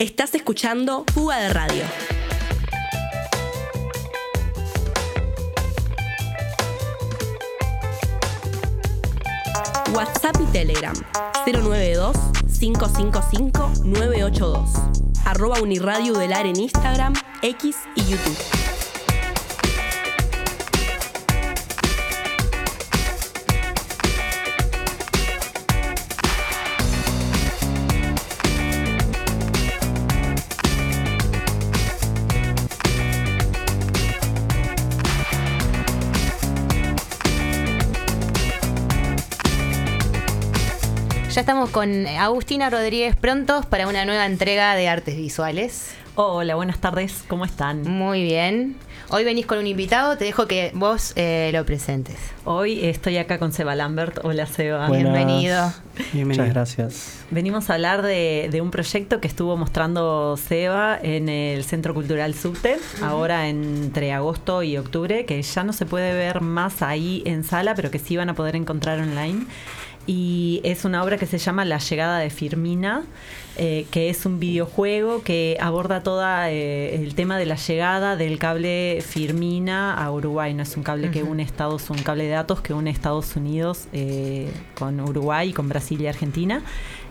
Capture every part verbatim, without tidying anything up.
Estás escuchando Fuga de Radio. WhatsApp y Telegram cero nueve dos, cinco cinco cinco, nueve ocho dos. Arroba Uniradio Udelar en Instagram, X y YouTube. Ya estamos con Agustina Rodríguez prontos para una nueva entrega de Artes Visuales. Hola, buenas tardes, ¿cómo están? Muy bien. Hoy venís con un invitado, te dejo que vos eh, lo presentes. Hoy estoy acá con Seba Lambert. Hola, Seba. Buenas. Bienvenido. Bienvenido. Muchas gracias. Venimos a hablar de, de un proyecto que estuvo mostrando Seba en el Centro Cultural Subte, uh-huh. ahora entre agosto y octubre, que ya no se puede ver más ahí en sala, pero que sí van a poder encontrar online. Y es una obra que se llama La Llegada de Firmina, eh, que es un videojuego que aborda todo eh, el tema de la llegada del cable Firmina a Uruguay. No es un cable uh-huh. que une Estados, un cable de datos que une Estados Unidos eh, con Uruguay, con Brasil y Argentina.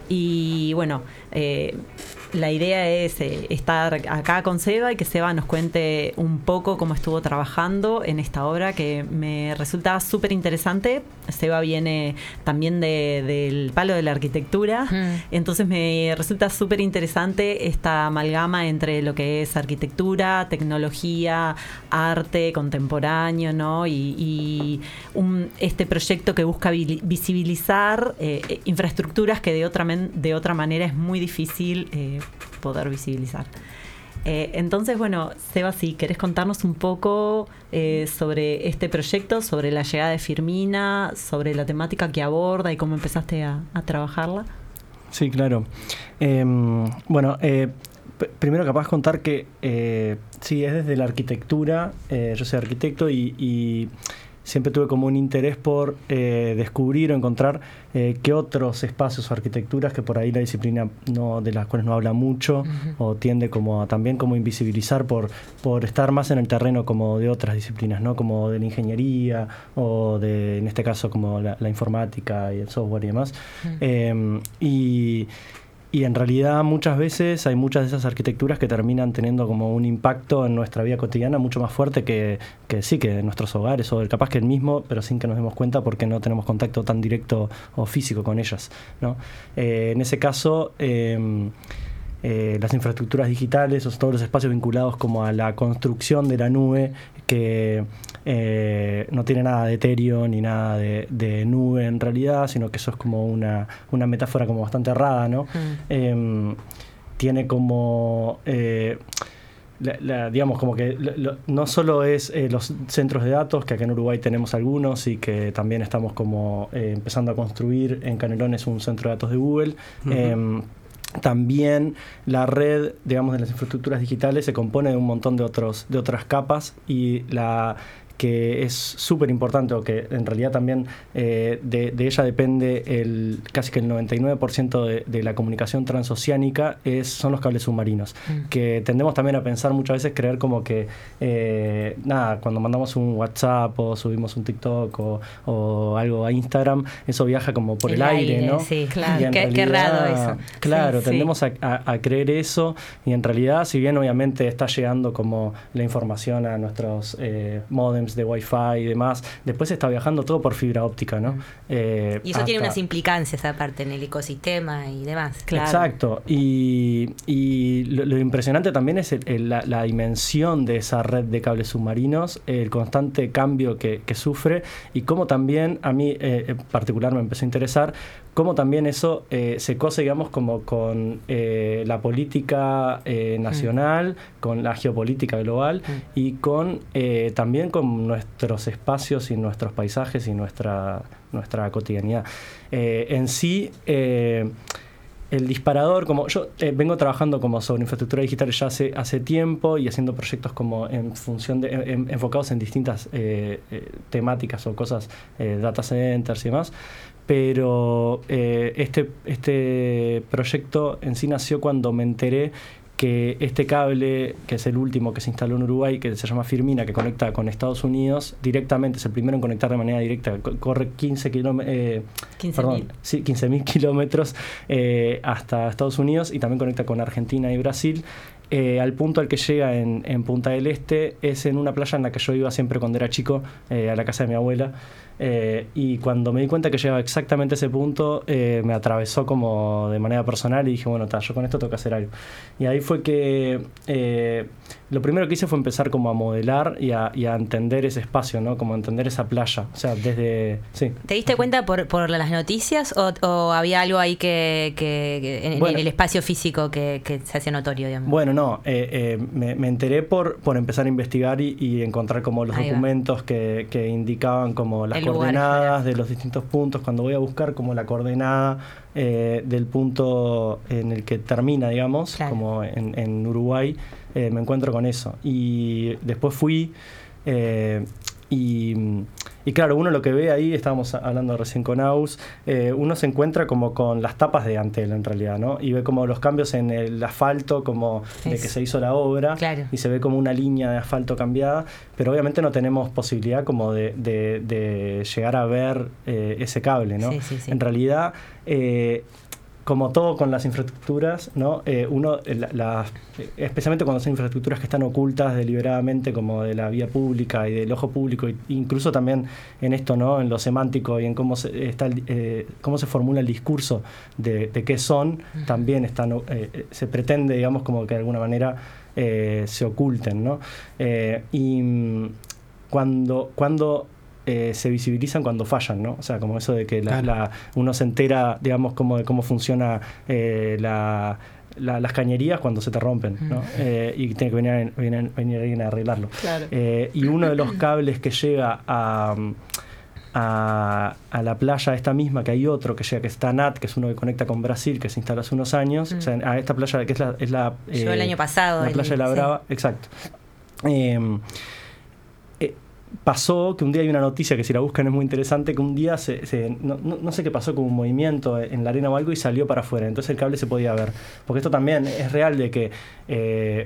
Y bueno, eh, la idea es eh, estar acá con Seba y que Seba nos cuente un poco cómo estuvo trabajando en esta obra que me resulta súper interesante. Seba viene también de, del palo de la arquitectura, mm. entonces me resulta súper interesante esta amalgama entre lo que es arquitectura, tecnología, arte contemporáneo, ¿no? Y, y un, este proyecto que busca visibilizar eh, infraestructuras que de otra, de otra manera es muy difícil eh, poder visibilizar. Eh, entonces, bueno, Seba, si querés contarnos un poco eh, sobre este proyecto, sobre la llegada de Firmina, sobre la temática que aborda y cómo empezaste a, a trabajarla. Sí, claro. Eh, bueno, eh, p- primero capaz contar que eh, sí, es desde la arquitectura. Eh, yo soy arquitecto y, y siempre tuve como un interés por eh, descubrir o encontrar eh, qué otros espacios o arquitecturas que por ahí la disciplina no, de las cuales no habla mucho uh-huh. o tiende como a, también como invisibilizar por, por estar más en el terreno como de otras disciplinas, ¿no? Como de la ingeniería o de, en este caso, como la, la informática y el software y demás. Uh-huh. Eh, y Y en realidad muchas veces hay muchas de esas arquitecturas que terminan teniendo como un impacto en nuestra vida cotidiana mucho más fuerte que, que sí, que en nuestros hogares, o capaz que el mismo, pero sin que nos demos cuenta porque no tenemos contacto tan directo o físico con ellas, ¿no? Eh, en ese caso, eh, eh, las infraestructuras digitales, o todos los espacios vinculados como a la construcción de la nube, que eh, no tiene nada de etéreo ni nada de, de nube en realidad, sino que eso es como una, una metáfora como bastante errada, ¿no? Mm. Eh, tiene como eh, la, la, digamos como que lo, lo, no solo es eh, los centros de datos, que acá en Uruguay tenemos algunos y que también estamos como eh, empezando a construir en Canelones un centro de datos de Google. Uh-huh. eh, También la red, digamos, de las infraestructuras digitales se compone de un montón de otros de otras capas, y la que es súper importante, o que en realidad también eh, de, de ella depende el casi que el noventa y nueve por ciento de, de la comunicación transoceánica, es, son los cables submarinos, mm. que tendemos también a pensar muchas veces, creer como que eh, nada, cuando mandamos un WhatsApp o subimos un TikTok o, o algo a Instagram, eso viaja como por el, el aire, aire, ¿no? Sí, claro, qué, qué raro eso. Claro, sí, tendemos sí. A, a, a creer eso, y en realidad, si bien obviamente está llegando como la información a nuestros eh, módems de Wi-Fi y demás, después está viajando todo por fibra óptica, ¿no? Eh, y eso hasta... tiene unas implicancias aparte en el ecosistema y demás. Claro. Exacto. Y, y lo, lo impresionante también es el, el, la, la dimensión de esa red de cables submarinos, el constante cambio que, que sufre, y cómo también, a mí eh, en particular me empezó a interesar, cómo también eso eh, se cose, digamos, como con eh, la política eh, nacional, mm. con la geopolítica global, mm. y con eh, también con nuestros espacios y nuestros paisajes y nuestra, nuestra cotidianidad. Eh, en sí, eh, el disparador, como yo eh, vengo trabajando como sobre infraestructura digital ya hace, hace tiempo, y haciendo proyectos como en función de, en, enfocados en distintas eh, eh, temáticas o cosas, eh, data centers y demás. Pero eh, este, este proyecto en sí nació cuando me enteré que este cable, que es el último que se instaló en Uruguay, que se llama Firmina, que conecta con Estados Unidos directamente, es el primero en conectar de manera directa, corre quince kilómetros, eh, perdón, sí, quince mil kilómetros eh, hasta Estados Unidos, y también conecta con Argentina y Brasil. Eh, al punto al que llega en, en Punta del Este es en una playa en la que yo iba siempre cuando era chico, eh, a la casa de mi abuela. Eh, y cuando me di cuenta que llegaba exactamente a ese punto, eh, me atravesó como de manera personal y dije, bueno, ta, yo con esto tengo que hacer algo. Y ahí fue que eh, lo primero que hice fue empezar como a modelar y a, y a entender ese espacio, ¿no? Como entender esa playa. O sea, desde... Sí. ¿Te diste cuenta por, por las noticias o, o había algo ahí que, que, que en, bueno, en el espacio físico que, que se hace notorio, digamos? Bueno, no, eh, eh, me, me enteré por, por empezar a investigar y, y encontrar como los ahí documentos que, que indicaban como las el coordenadas lugar, de los distintos puntos. Cuando voy a buscar como la coordenada eh, del punto en el que termina, digamos, claro, como en, en Uruguay, eh, me encuentro con eso. Y después fui eh, y... Y claro, uno lo que ve ahí, estábamos hablando recién con Aus, eh, uno se encuentra como con las tapas de Antel en realidad, ¿no? Y ve como los cambios en el asfalto, como de que se hizo la obra, claro, y se ve como una línea de asfalto cambiada, pero obviamente no tenemos posibilidad como de, de, de llegar a ver eh, ese cable, ¿no? Sí, sí, sí. En realidad... Eh, como todo con las infraestructuras, ¿no? Eh, uno, la, la, especialmente cuando son infraestructuras que están ocultas deliberadamente, como de la vía pública y del ojo público, e incluso también en esto, ¿no? En lo semántico y en cómo se, está el, eh, cómo se formula el discurso de, de qué son, uh-huh, también están, eh, se pretende, digamos, como que de alguna manera eh, se oculten, ¿no? Eh, y cuando... cuando Eh, se visibilizan cuando fallan, ¿no? O sea, como eso de que la, claro, la, uno se entera, digamos, como de cómo funciona eh, la, la, las cañerías cuando se te rompen, ¿no? Mm. Eh, y tiene que venir, venir, venir alguien a arreglarlo. Claro. Eh, y uno de los cables que llega a... A, a la playa esta misma, que hay otro que llega, que está N A T, que es uno que conecta con Brasil, que se instaló hace unos años, mm. o sea, a esta playa que es la... Es la Yo eh, el año pasado. La el, playa de la Brava, sí, exacto. Eh, eh, pasó que un día hay una noticia que si la buscan es muy interesante, que un día se, se, no, no, no sé qué pasó con un movimiento en la arena o algo y salió para afuera, entonces el cable se podía ver, porque esto también es real de que eh,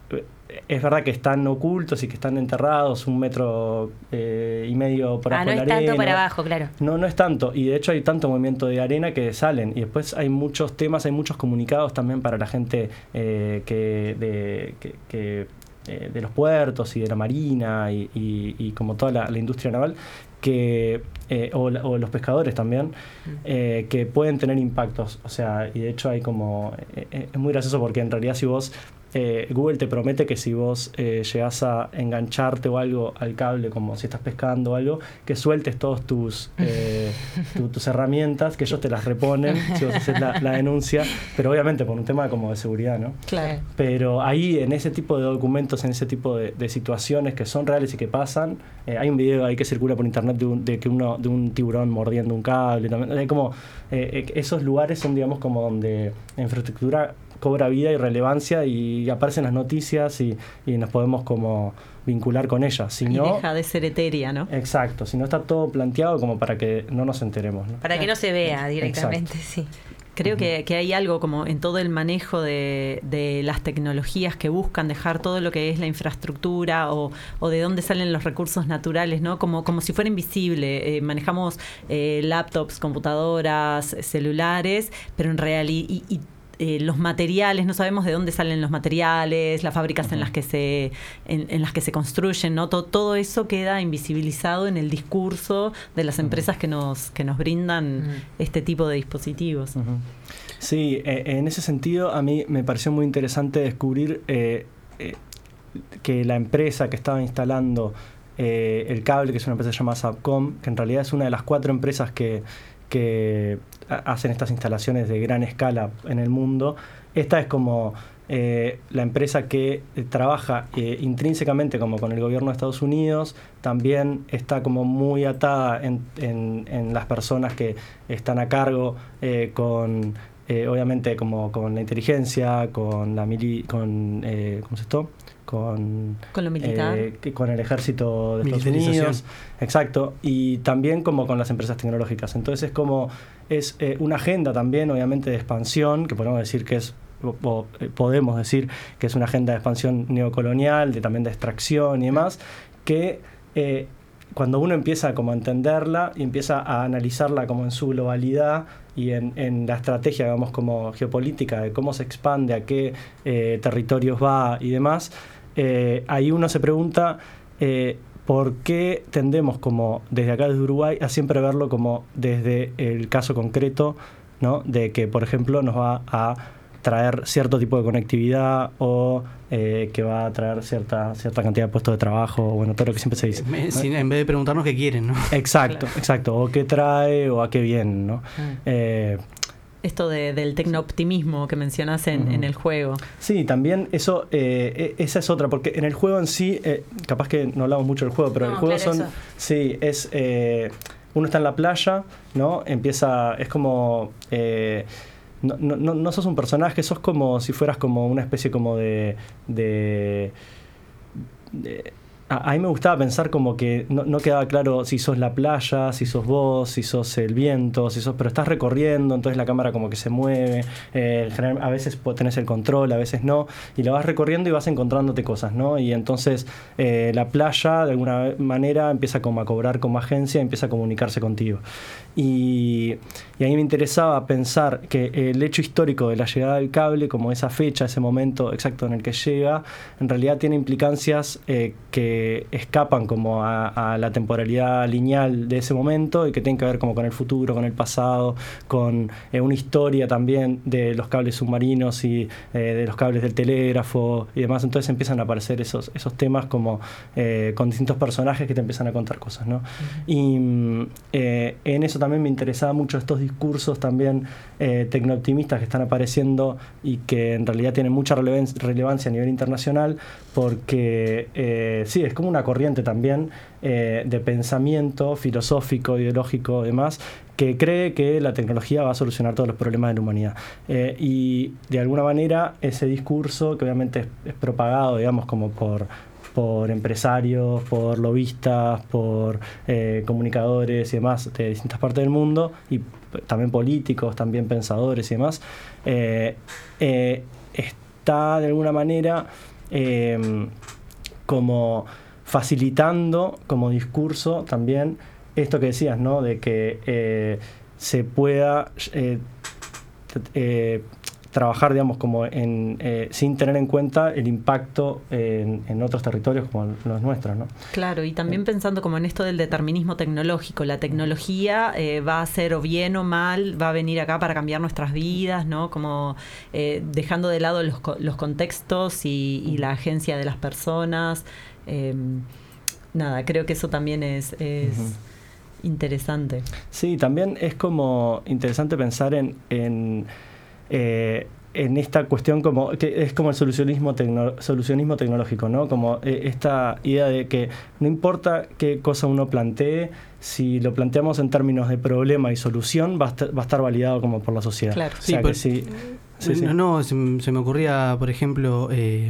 es verdad que están ocultos y que están enterrados un metro eh, y medio por abajo de la arena. Ah, no es tanto para abajo, claro. No, no es tanto, y de hecho hay tanto movimiento de arena que salen, y después hay muchos temas, hay muchos comunicados también para la gente eh, que, de, que, que Eh, de los puertos y de la marina y, y, y como toda la, la industria naval que eh, o, la, o los pescadores también eh, que pueden tener impactos, o sea, y de hecho hay como eh, es muy gracioso porque en realidad si vos eh, Google te promete que si vos eh, llegás a engancharte o algo al cable, como si estás pescando o algo, que sueltes todos tus eh, tu, tus herramientas, que ellos te las reponen si vos haces la, la denuncia, pero obviamente por un tema como de seguridad, ¿no? Claro. Pero ahí en ese tipo de documentos, en ese tipo de, de situaciones que son reales y que pasan, eh, hay un video ahí que circula por internet de, un, de que uno de un tiburón mordiendo un cable, también hay como eh, esos lugares son, digamos, como donde la infraestructura cobra vida y relevancia y aparecen las noticias y, y nos podemos como vincular con ellas. Si y no, deja de ser etérea, ¿no? Exacto, si no está todo planteado como para que no nos enteremos, ¿no? Para que no se vea directamente, exacto, sí. Creo uh-huh. que, que hay algo como en todo el manejo de, de las tecnologías que buscan dejar todo lo que es la infraestructura o, o de dónde salen los recursos naturales, ¿no? Como, como si fuera invisible. Eh, manejamos eh, laptops, computadoras, celulares, pero en realidad... Y, y, Eh, los materiales, no sabemos de dónde salen los materiales, las fábricas uh-huh. en las que se en, en las que se construyen, ¿no? Todo, todo eso queda invisibilizado en el discurso de las empresas uh-huh. que nos que nos brindan uh-huh. este tipo de dispositivos. Uh-huh. Sí, eh, en ese sentido a mí me pareció muy interesante descubrir eh, eh, que la empresa que estaba instalando eh, el cable, que es una empresa llamada Subcom, que en realidad es una de las cuatro empresas que que hacen estas instalaciones de gran escala en el mundo. Esta es como eh, la empresa que eh, trabaja eh, intrínsecamente como con el gobierno de Estados Unidos, también está como muy atada en, en, en las personas que están a cargo eh, con eh, obviamente como con la inteligencia, con la mili con eh, ¿cómo se esto? Con, con lo militar, eh, con el ejército de Estados Unidos, exacto, y también como con las empresas tecnológicas. Entonces es como es eh, una agenda también, obviamente, de expansión, que podemos decir que es o, o, podemos decir que es una agenda de expansión neocolonial, de, también de extracción y demás, que eh, cuando uno empieza como a entenderla y empieza a analizarla como en su globalidad y en, en la estrategia, digamos, como geopolítica de cómo se expande, a qué eh, territorios va y demás, eh, ahí uno se pregunta eh, por qué tendemos como desde acá, desde Uruguay, a siempre verlo como desde el caso concreto, ¿no? De que, por ejemplo, nos va a traer cierto tipo de conectividad o eh, que va a traer cierta cierta cantidad de puestos de trabajo, bueno, todo lo que siempre se dice, ¿no? En vez de preguntarnos qué quieren, ¿no? Exacto, Claro. exacto, o qué trae o a qué viene, ¿no? Mm. Eh, Esto de, del tecnooptimismo que mencionás en, uh-huh. en el juego. Sí, también eso, eh, esa es otra, porque en el juego en sí, eh, capaz que no hablamos mucho del juego, pero No, el juego claro, son, eso. sí, es, eh, uno está en la playa, ¿no? Empieza, es como, eh, no, no, no sos un personaje, sos como si fueras como una especie como de, de, de a, a mí me gustaba pensar como que no, no quedaba claro si sos la playa, si sos vos, si sos el viento, si sos, pero estás recorriendo, entonces la cámara como que se mueve, eh, general, a veces tenés el control, a veces no, y la vas recorriendo y vas encontrándote cosas, ¿no? Y entonces eh, la playa de alguna manera empieza como a cobrar como agencia, empieza a comunicarse contigo. Y, y a mí me interesaba pensar que el hecho histórico de la llegada del cable, como esa fecha, ese momento exacto en el que llega, en realidad tiene implicancias eh, que escapan como a, a la temporalidad lineal de ese momento y que tienen que ver como con el futuro, con el pasado, con eh, una historia también de los cables submarinos y eh, de los cables del telégrafo y demás. Entonces empiezan a aparecer esos, esos temas como eh, con distintos personajes que te empiezan a contar cosas, ¿no? Uh-huh. Y eh, en eso también me interesaba mucho estos discursos también eh, tecnooptimistas que están apareciendo y que en realidad tienen mucha relevan- relevancia a nivel internacional, porque eh, sí, es como una corriente también eh, de pensamiento filosófico, ideológico y demás, que cree que la tecnología va a solucionar todos los problemas de la humanidad. Eh, y de alguna manera ese discurso, que obviamente es, es propagado, digamos, como por... por empresarios, por lobistas, por eh, comunicadores y demás de distintas partes del mundo, y también políticos, también pensadores y demás, eh, eh, está de alguna manera eh, como facilitando como discurso también esto que decías, ¿no? De que eh, se pueda eh, eh, trabajar, digamos, como en eh, sin tener en cuenta el impacto en, en otros territorios como los nuestros, ¿no? Claro, y también pensando como en esto del determinismo tecnológico, la tecnología eh, va a ser o bien o mal, va a venir acá para cambiar nuestras vidas, ¿no? Como eh, dejando de lado los, los contextos y, y la agencia de las personas. Eh, nada, creo que eso también es, es uh-huh. interesante. Sí, también es como interesante pensar en... en Eh, en esta cuestión como que es como el solucionismo tecno, solucionismo tecnológico, ¿no? Como eh, esta idea de que no importa qué cosa uno plantee, si lo planteamos en términos de problema y solución, va a estar, va a estar validado como por la sociedad. Claro. O sea, sí, que por, sí, sí, no, sí. no se, se me ocurría, por ejemplo, eh,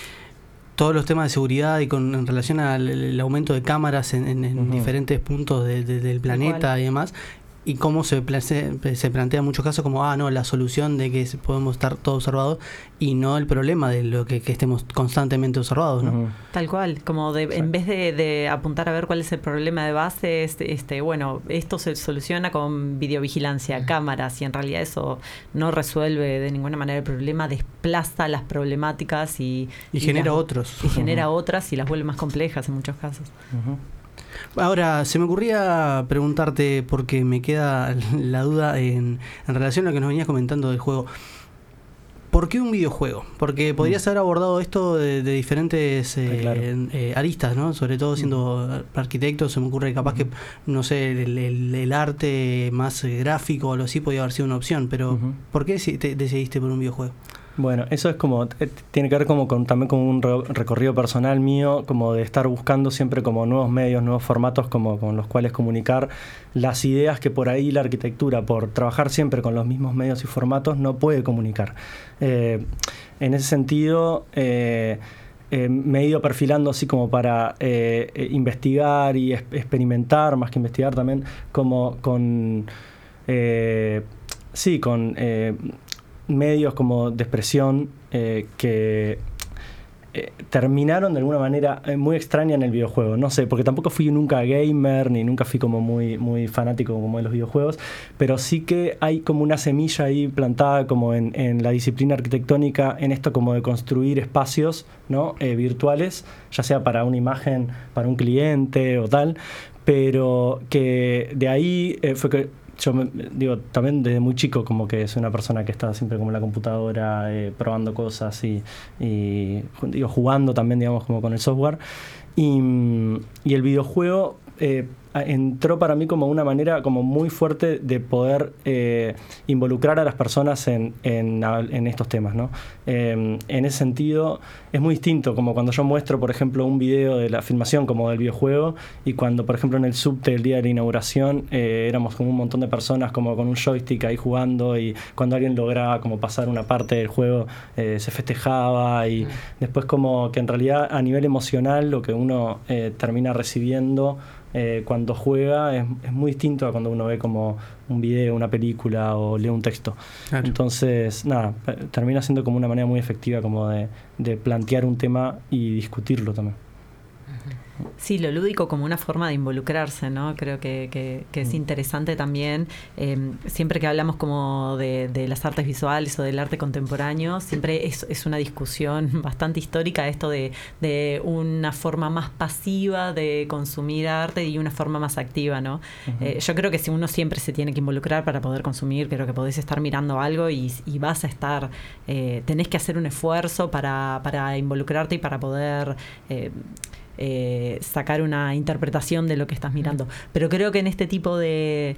todos los temas de seguridad y con en relación al el aumento de cámaras en, en, en uh-huh. diferentes puntos de, de, del planeta y demás. Y cómo se, place, se plantea en muchos casos como, ah, no, la solución de que podemos estar todos observados y no el problema de lo que, que estemos constantemente observados, ¿no? Uh-huh. Tal cual, como de, en vez de, de apuntar a ver cuál es el problema de base, este, este, bueno, esto se soluciona con videovigilancia, uh-huh. cámaras, y en realidad eso no resuelve de ninguna manera el problema, desplaza las problemáticas y... Y, y genera las, otros. Y uh-huh. genera otras y las vuelve más complejas en muchos casos. Uh-huh. Ahora, se me ocurría preguntarte, porque me queda la duda en, en relación a lo que nos venías comentando del juego. ¿Por qué un videojuego? Porque podrías haber abordado esto de, de diferentes eh, sí, claro. eh, aristas, ¿no? Sobre todo siendo uh-huh. arquitecto, se me ocurre capaz uh-huh. que, no sé, el, el, el arte más gráfico o algo así podría haber sido una opción, pero uh-huh. ¿por qué te decidiste por un videojuego? Bueno, eso es como, tiene que ver como con, también con un re- recorrido personal mío, como de estar buscando siempre como nuevos medios, nuevos formatos como con los cuales comunicar las ideas que por ahí la arquitectura, por trabajar siempre con los mismos medios y formatos, no puede comunicar. Eh, en ese sentido, eh, eh, me he ido perfilando así como para eh, investigar y es- experimentar, más que investigar también, como con... Eh, sí, con... Eh, medios como de expresión eh, que eh, terminaron de alguna manera eh, muy extraña en el videojuego. No sé, porque tampoco fui nunca gamer, ni nunca fui como muy, muy fanático como de los videojuegos, pero sí que hay como una semilla ahí plantada como en, en la disciplina arquitectónica, en esto como de construir espacios, ¿no? eh, virtuales, ya sea para una imagen, para un cliente o tal, pero que de ahí eh, fue que yo me, digo, también desde muy chico como que soy una persona que está siempre como en la computadora eh, probando cosas y, y digo, jugando también, digamos, como con el software. Y, y el videojuego eh, entró para mí como una manera como muy fuerte de poder eh, involucrar a las personas en, en, en estos temas, ¿no? Eh, en ese sentido es muy distinto como cuando yo muestro, por ejemplo, un video de la filmación como del videojuego, y cuando, por ejemplo, en el subte el día de la inauguración eh, éramos como un montón de personas como con un joystick ahí jugando, y cuando alguien lograba como pasar una parte del juego eh, se festejaba, y mm. después como que en realidad a nivel emocional lo que uno eh, termina recibiendo Eh, cuando juega es, es muy distinto a cuando uno ve como un video, una película o lee un texto. Claro. Entonces, nada, termina siendo como una manera muy efectiva como de, de plantear un tema y discutirlo también. Sí, lo lúdico como una forma de involucrarse, ¿no? Creo que, que, que es interesante también. Eh, siempre que hablamos como de, de las artes visuales o del arte contemporáneo, siempre es, es una discusión bastante histórica esto de, de una forma más pasiva de consumir arte y una forma más activa, ¿no? Uh-huh. Eh, yo creo que si uno siempre se tiene que involucrar para poder consumir, creo que podés estar mirando algo y, y vas a estar, eh, tenés que hacer un esfuerzo para, para involucrarte y para poder Eh, Eh, sacar una interpretación de lo que estás mirando. Pero creo que en este tipo de,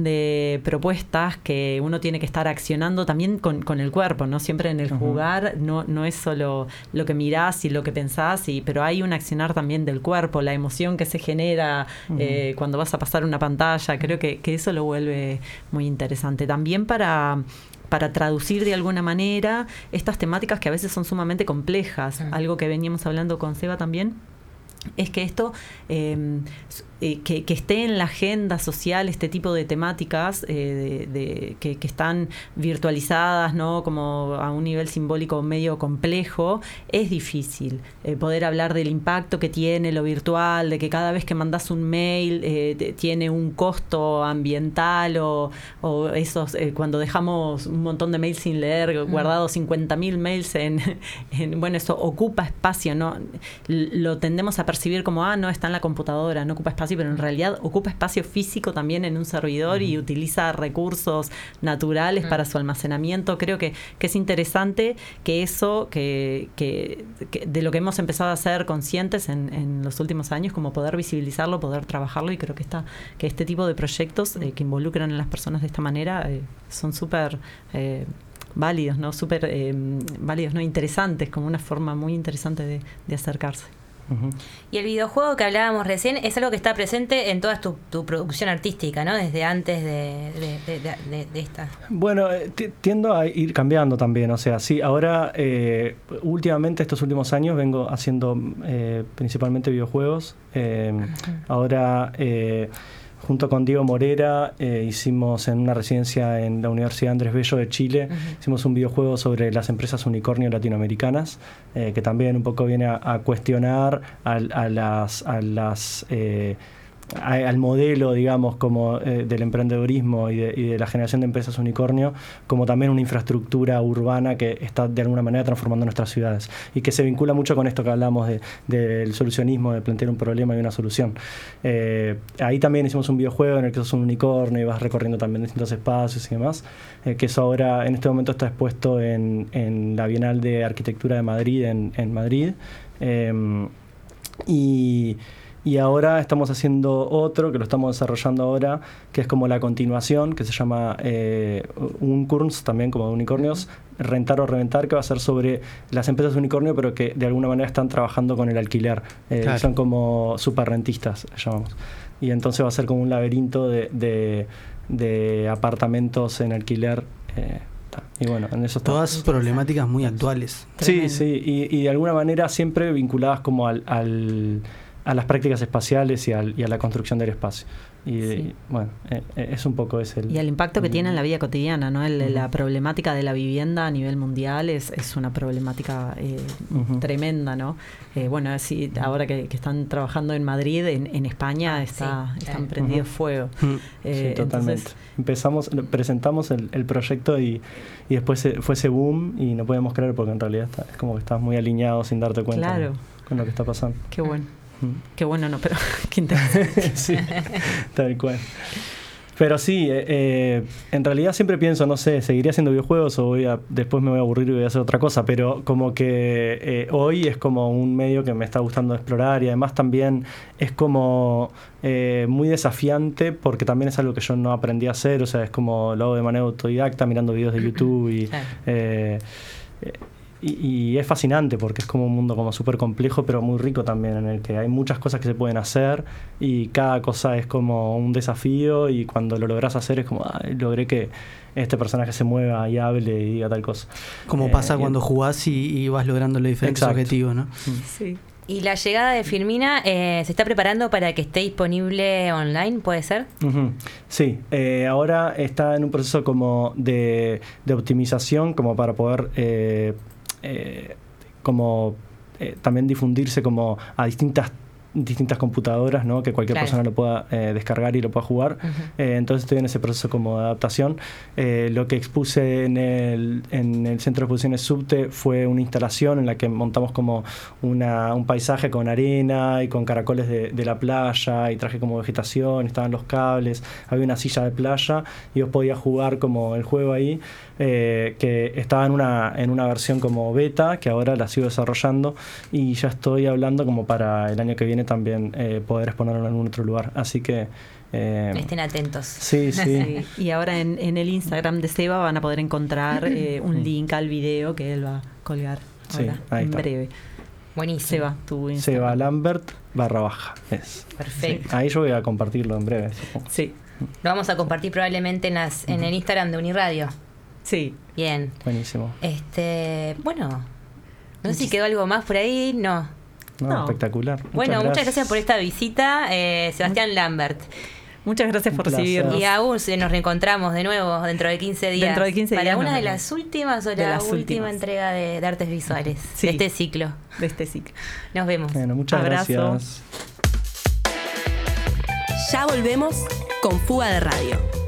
de propuestas que uno tiene que estar accionando también con, con el cuerpo, ¿no? Siempre en el uh-huh. jugar no, no es solo lo que mirás y lo que pensás, y, pero hay un accionar también del cuerpo, la emoción que se genera uh-huh. eh, cuando vas a pasar una pantalla. Creo que, que eso lo vuelve muy interesante. También para... para traducir de alguna manera estas temáticas que a veces son sumamente complejas. Uh-huh. Algo que veníamos hablando con Seba también es que esto, eh, eh, que, que esté en la agenda social este tipo de temáticas eh, de, de, que, que están virtualizadas, ¿no? Como a un nivel simbólico medio complejo, es difícil. Eh, poder hablar del impacto que tiene lo virtual, de que cada vez que mandás un mail eh, tiene un costo ambiental, o, o esos eh, cuando dejamos un montón de mails sin leer, mm. guardados cincuenta mil mails en, en... Bueno, eso ocupa espacio, ¿no? Lo tendemos a percibir como, ah, no, está en la computadora, no ocupa espacio, pero en realidad ocupa espacio físico también en un servidor uh-huh. y utiliza recursos naturales uh-huh. para su almacenamiento. Creo que, que es interesante que eso, que, que, que de lo que hemos empezado a ser conscientes en, en los últimos años, como poder visibilizarlo, poder trabajarlo, y creo que, está, que este tipo de proyectos eh, que involucran a las personas de esta manera eh, son súper... Eh, válidos, ¿no? Súper eh, válidos, ¿no? Interesantes, como una forma muy interesante de, de acercarse. Uh-huh. Y el videojuego que hablábamos recién es algo que está presente en toda tu, tu producción artística, ¿no? Desde antes de, de, de, de, de esta. Bueno, t- tiendo a ir cambiando también, o sea, sí, ahora eh, últimamente, estos últimos años, vengo haciendo eh, principalmente videojuegos. Eh, uh-huh. Ahora... Eh, junto con Diego Morera eh, hicimos en una residencia en la Universidad Andrés Bello de Chile, uh-huh. hicimos un videojuego sobre las empresas unicornio latinoamericanas, eh, que también un poco viene a, a cuestionar a, a las... A las eh, al modelo, digamos, como eh, del emprendedorismo y de, y de la generación de empresas unicornio, como también una infraestructura urbana que está de alguna manera transformando nuestras ciudades, y que se vincula mucho con esto que hablamos de, del solucionismo, de plantear un problema y una solución. Eh, ahí también hicimos un videojuego en el que sos un unicornio y vas recorriendo también distintos espacios y demás, eh, que eso ahora en este momento está expuesto en, en la Bienal de Arquitectura de Madrid, en, en Madrid. Eh, y Y ahora estamos haciendo otro, que lo estamos desarrollando ahora, que es como la continuación, que se llama eh, Unkurns, también como de unicornios, Rentar o Reventar, que va a ser sobre las empresas de unicornio, pero que de alguna manera están trabajando con el alquiler. Eh, claro. Son como superrentistas, llamamos. Y entonces va a ser como un laberinto de, de, de apartamentos en alquiler. Eh, Y bueno, en eso todas problemáticas muy actuales. Sí, sí, y, y de alguna manera siempre vinculadas como al... al a las prácticas espaciales y, al, y a la construcción del espacio. y, Sí. y, bueno, eh, eh, es un poco ese el... Y el impacto que el- tiene en la vida cotidiana, ¿no? El- Ujú. La problemática de la vivienda a nivel mundial es, es una problemática eh, Ujú. tremenda, ¿no? Eh, bueno, sí, ahora que, que están trabajando en Madrid, en, en España Ah, está, sí, están eh. prendidos Ujú. fuego. Mm. Eh, Sí, totalmente. entonces, Empezamos, lo- presentamos el, el proyecto y, y después se- fue ese boom y no podemos creer porque en realidad está- es como que estás muy alineado sin darte cuenta Claro. con, con lo que está pasando. qué bueno. Mm. Qué bueno, no, pero qué interesante. Sí, tal cual. Pero sí, eh, eh, en realidad siempre pienso, no sé, seguiría haciendo videojuegos o voy a, después me voy a aburrir y voy a hacer otra cosa, pero como que eh, hoy es como un medio que me está gustando explorar y además también es como eh, muy desafiante porque también es algo que yo no aprendí a hacer, o sea, es como lo hago de manera autodidacta mirando videos de YouTube y... Claro. eh, eh, Y, y es fascinante porque es como un mundo como súper complejo pero muy rico también en el que hay muchas cosas que se pueden hacer y cada cosa es como un desafío y cuando lo logras hacer es como "Ay, logré que este personaje se mueva y hable y diga tal cosa". Como Eh, pasa y- cuando jugás y, y vas logrando los diferentes Exacto. objetivos, ¿no? Sí. Y la llegada de Firmina eh, se está preparando para que esté disponible online, ¿puede ser? Ujú. Sí, eh, ahora está en un proceso como de, de optimización como para poder eh, eh, como eh, también difundirse como a distintas distintas computadoras, ¿no? Que cualquier Claro. persona lo pueda eh, descargar y lo pueda jugar. Ujú. Eh, entonces estoy en ese proceso como de adaptación. Eh, lo que expuse en el, en el Centro de Exposiciones Subte fue una instalación en la que montamos como una, un paisaje con arena y con caracoles de, de la playa y traje como vegetación, estaban los cables, había una silla de playa y vos podías jugar como el juego ahí, eh, que estaba en una, en una versión como beta, que ahora la sigo desarrollando y ya estoy hablando como para el año que viene también eh, poder exponerlo en algún otro lugar. Así que... eh, Estén atentos. sí, sí. Sí, y ahora en, en el Instagram de Seba van a poder encontrar eh, un Mm. link al video que él va a colgar Sí, ahora, ahí en está. breve. Buenísimo. Seba, tu Instagram. Seba Lambert barra baja. Es. Perfecto. Sí. Ahí yo voy a compartirlo en breve. supongo. Sí, Lo vamos a compartir probablemente en, las, en el Instagram de Uniradio. sí. Bien. Buenísimo. Este, bueno, no sé si quedó algo más por ahí, no. No, No. espectacular. Bueno, muchas gracias por esta visita, eh, Sebastián Lambert. Muchas gracias Un por placer. recibirnos. Y aún se nos reencontramos de nuevo dentro de quince días. Dentro de quince Para días una nos de vemos. las últimas o De la las última últimas. entrega de, de artes visuales Sí. de este ciclo. De este ciclo. Nos vemos. Bueno, muchas Abrazo. gracias. Ya volvemos con Fuga de Radio.